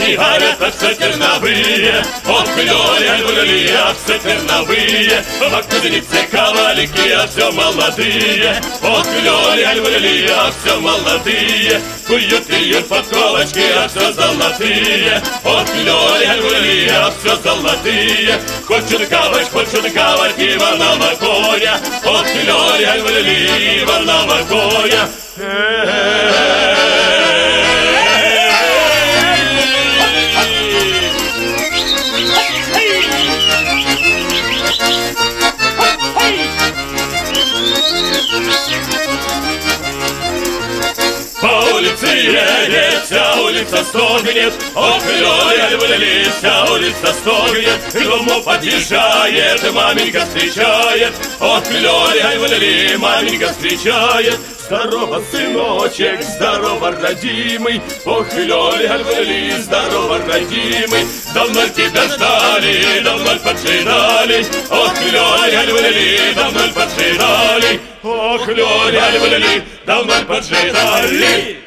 И горят все терновые, ох, люли, а все терновые. В кузнице ковалики, а все молодые. Ох, люли, а все молодые. Куют ее подковочки, а все золотые. Ох, люли, а все золотые. Хочет кавать Иванова коня. Ох, люли, Иванова коня. По улице едет, вся улица стогнет. Ох, люли, вся улица стогнет. К дому подъезжает, маменька встречает. Ох, люли, маменька встречает. Здорово, сыночек, здорово, родимый. Ох, люли, здорово, родимый. Давно тебя ждали, давно поджидали. Ох, люли, давно поджидали. Ох, люли, давно поджидали.